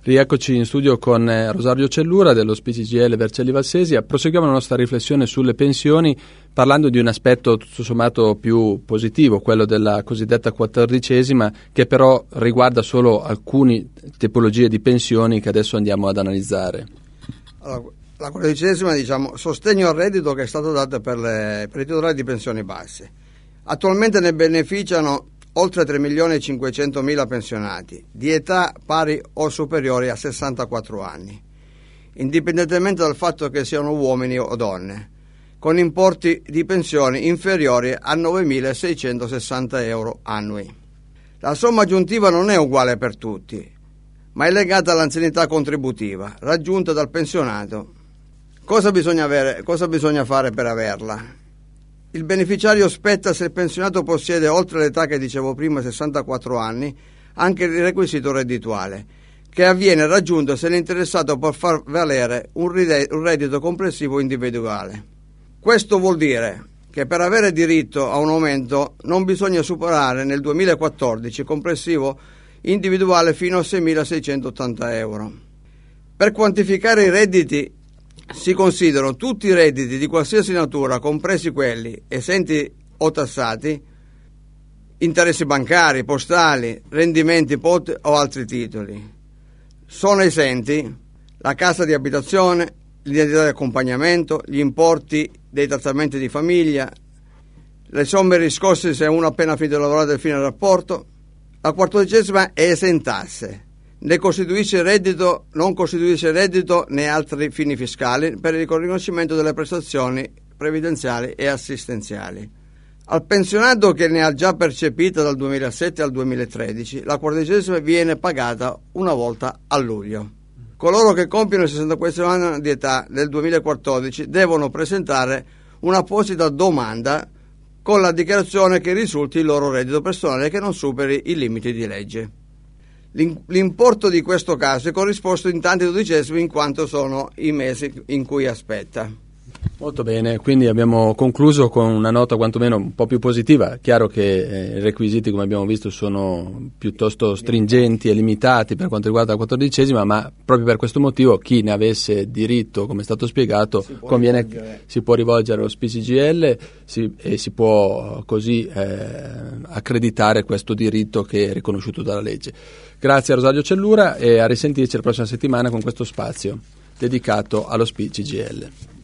Rieccoci in studio con Rosario Cellura dello CGIL Vercelli Valsesia. Proseguiamo la nostra riflessione sulle pensioni parlando di un aspetto tutto sommato più positivo, quello della cosiddetta 14ª, che però riguarda solo alcune tipologie di pensioni che adesso andiamo ad analizzare. Allora, la 14ª, sostegno al reddito che è stato dato per i titolari di pensioni basse. Attualmente ne beneficiano oltre 3.500.000 pensionati di età pari o superiori a 64 anni, indipendentemente dal fatto che siano uomini o donne, con importi di pensioni inferiori a 9.660 euro annui. La somma aggiuntiva non è uguale per tutti, ma è legata all'anzianità contributiva raggiunta dal pensionato. Cosa bisogna fare per averla? Il beneficiario spetta se il pensionato possiede, oltre l'età che dicevo prima, 64 anni, anche il requisito reddituale, che avviene raggiunto se l'interessato può far valere un reddito complessivo individuale. Questo vuol dire che per avere diritto a un aumento non bisogna superare nel 2014 complessivo individuale fino a 6.680 euro. Per quantificare i redditi si considerano tutti i redditi di qualsiasi natura, compresi quelli esenti o tassati, interessi bancari, postali, rendimenti POT o altri titoli. Sono esenti la casa di abitazione, l'indennità di accompagnamento, gli importi dei trattamenti di famiglia, le somme riscosse se uno appena finito di lavorare al fine del rapporto. La 14ª è esentasse. Ne costituisce reddito, non costituisce reddito né altri fini fiscali per il riconoscimento delle prestazioni previdenziali e assistenziali. Al pensionato che ne ha già percepita dal 2007 al 2013, la 14ª viene pagata una volta a luglio. Coloro che compiono il 64 anno di età del 2014 devono presentare un'apposita domanda con la dichiarazione che risulti il loro reddito personale che non superi i limiti di legge. L'importo di questo caso è corrisposto in tanti dodicesimi in quanto sono i mesi in cui aspetta. Molto bene, quindi abbiamo concluso con una nota quantomeno un po' più positiva. Chiaro che i requisiti, come abbiamo visto, sono piuttosto stringenti e limitati per quanto riguarda la 14ª, ma proprio per questo motivo chi ne avesse diritto, come è stato spiegato, si può rivolgere allo CGIL e si può così accreditare questo diritto che è riconosciuto dalla legge. Grazie a Rosario Cellura e a risentirci la prossima settimana con questo spazio dedicato allo CGIL.